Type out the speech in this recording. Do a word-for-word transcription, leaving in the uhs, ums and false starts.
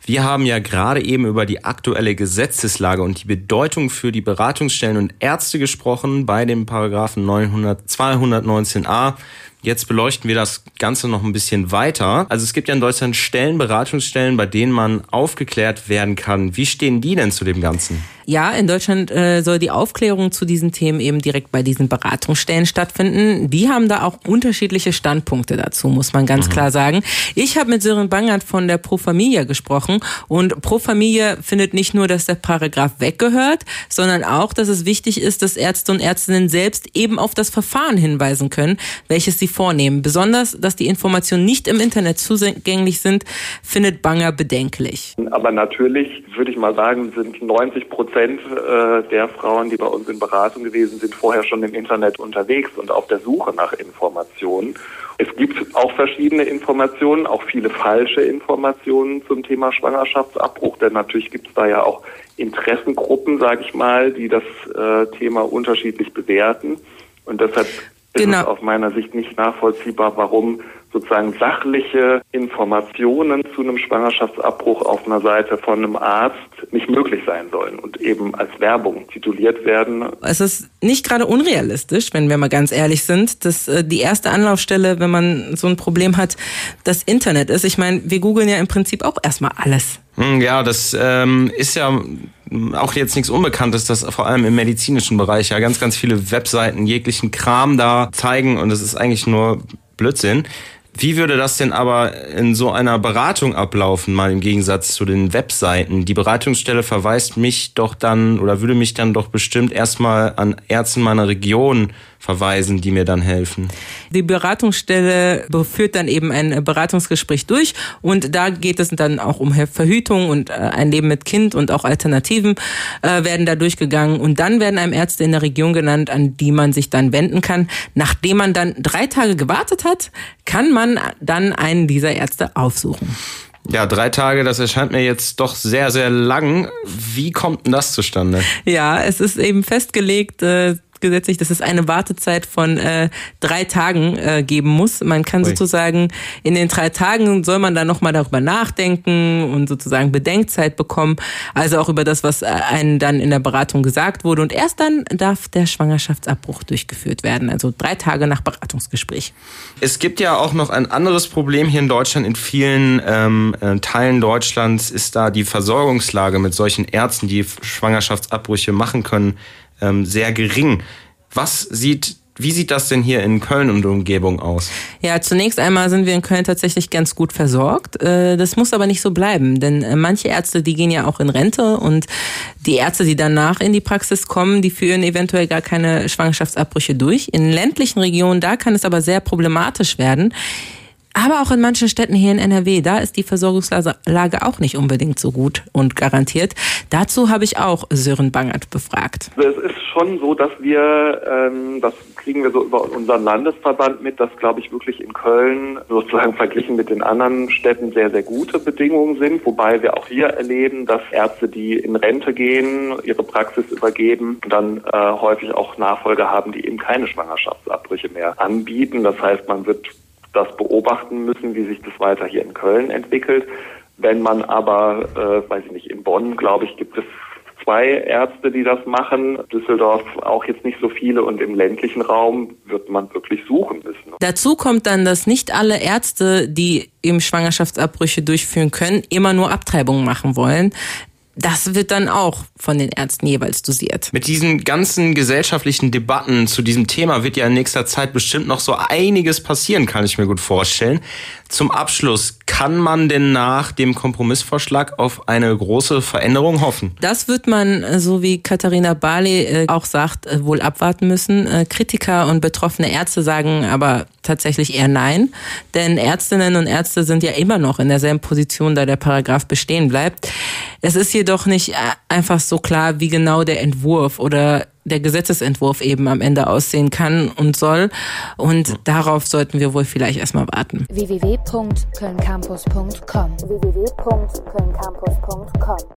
Wir haben ja gerade eben über die aktuelle Gesetzeslage und die Bedeutung für die Beratungsstellen und Ärzte gesprochen bei dem Paragraphen zweihundertneunzehn a. Jetzt beleuchten wir das Ganze noch ein bisschen weiter. Also es gibt ja in Deutschland Stellen, Beratungsstellen, bei denen man aufgeklärt werden kann. Wie stehen die denn zu dem Ganzen? Ja, in Deutschland äh, soll die Aufklärung zu diesen Themen eben direkt bei diesen Beratungsstellen stattfinden. Die haben da auch unterschiedliche Standpunkte dazu, muss man ganz mhm. klar sagen. Ich habe mit Sören Bangert von der Pro Familia gesprochen und Pro Familia findet nicht nur, dass der Paragraph weggehört, sondern auch, dass es wichtig ist, dass Ärzte und Ärztinnen selbst eben auf das Verfahren hinweisen können, welches sie vornehmen. Besonders, dass die Informationen nicht im Internet zugänglich sind, findet Banger bedenklich. Aber natürlich, würde ich mal sagen, sind neunzig Prozent der Frauen, die bei uns in Beratung gewesen sind, vorher schon im Internet unterwegs und auf der Suche nach Informationen. Es gibt auch verschiedene Informationen, auch viele falsche Informationen zum Thema Schwangerschaftsabbruch, denn natürlich gibt es da ja auch Interessengruppen, sage ich mal, die das äh, Thema unterschiedlich bewerten. Und deshalb ist genau. es aus meiner Sicht nicht nachvollziehbar, warum sozusagen sachliche Informationen zu einem Schwangerschaftsabbruch auf einer Seite von einem Arzt nicht möglich sein sollen und eben als Werbung tituliert werden. Es ist nicht gerade unrealistisch, wenn wir mal ganz ehrlich sind, dass äh, die erste Anlaufstelle, wenn man so ein Problem hat, das Internet ist. Ich meine, wir googeln ja im Prinzip auch erstmal alles. Ja, das ähm, ist ja auch jetzt nichts Unbekanntes, dass vor allem im medizinischen Bereich ja ganz, ganz viele Webseiten jeglichen Kram da zeigen und das ist eigentlich nur Blödsinn. Wie würde das denn aber in so einer Beratung ablaufen, mal im Gegensatz zu den Webseiten? Die Beratungsstelle verweist mich doch dann oder würde mich dann doch bestimmt erstmal an Ärzte in meiner Region verweisen, die mir dann helfen. Die Beratungsstelle führt dann eben ein Beratungsgespräch durch und da geht es dann auch um Verhütung und ein Leben mit Kind und auch Alternativen äh, werden da durchgegangen und dann werden einem Ärzte in der Region genannt, an die man sich dann wenden kann. Nachdem man dann drei Tage gewartet hat, kann man dann einen dieser Ärzte aufsuchen. Ja, drei Tage, das erscheint mir jetzt doch sehr, sehr lang. Wie kommt denn das zustande? Ja, es ist eben festgelegt, äh, gesetzlich, dass es eine Wartezeit von äh, drei Tagen äh, geben muss. Man kann Ui. sozusagen in den drei Tagen soll man dann nochmal darüber nachdenken und sozusagen Bedenkzeit bekommen. Also auch über das, was einem dann in der Beratung gesagt wurde. Und erst dann darf der Schwangerschaftsabbruch durchgeführt werden. Also drei Tage nach Beratungsgespräch. Es gibt ja auch noch ein anderes Problem hier in Deutschland. In vielen ähm, Teilen Deutschlands ist da die Versorgungslage mit solchen Ärzten, die Schwangerschaftsabbrüche machen können, sehr gering. Was sieht, wie sieht das denn hier in Köln und der Umgebung aus? Ja, zunächst einmal sind wir in Köln tatsächlich ganz gut versorgt. Das muss aber nicht so bleiben, denn manche Ärzte, die gehen ja auch in Rente und die Ärzte, die danach in die Praxis kommen, die führen eventuell gar keine Schwangerschaftsabbrüche durch. In ländlichen Regionen, da kann es aber sehr problematisch werden. Aber auch in manchen Städten hier in N R W, da ist die Versorgungslage auch nicht unbedingt so gut und garantiert. Dazu habe ich auch Sören Bangert befragt. Es ist schon so, dass wir, ähm, das kriegen wir so über unseren Landesverband mit, dass, glaube ich, wirklich in Köln sozusagen verglichen mit den anderen Städten sehr, sehr gute Bedingungen sind. Wobei wir auch hier erleben, dass Ärzte, die in Rente gehen, ihre Praxis übergeben, dann äh, häufig auch Nachfolger haben, die eben keine Schwangerschaftsabbrüche mehr anbieten. Das heißt, man wird das beobachten müssen, wie sich das weiter hier in Köln entwickelt. Wenn man aber, äh, weiß ich nicht, in Bonn, glaube ich, gibt es zwei Ärzte, die das machen. Düsseldorf auch jetzt nicht so viele und im ländlichen Raum wird man wirklich suchen müssen. Dazu kommt dann, dass nicht alle Ärzte, die eben Schwangerschaftsabbrüche durchführen können, immer nur Abtreibungen machen wollen. Das wird dann auch von den Ärzten jeweils dosiert. Mit diesen ganzen gesellschaftlichen Debatten zu diesem Thema wird ja in nächster Zeit bestimmt noch so einiges passieren, kann ich mir gut vorstellen. Zum Abschluss, kann man denn nach dem Kompromissvorschlag auf eine große Veränderung hoffen? Das wird man, so wie Katharina Barley auch sagt, wohl abwarten müssen. Kritiker und betroffene Ärzte sagen aber tatsächlich eher nein. Denn Ärztinnen und Ärzte sind ja immer noch in derselben Position, da der Paragraph bestehen bleibt. Es ist jedoch nicht einfach so klar, wie genau der Entwurf oder der Gesetzesentwurf eben am Ende aussehen kann und soll. Und darauf sollten wir wohl vielleicht erstmal warten. w w w punkt köln campus punkt com w w w punkt köln campus punkt com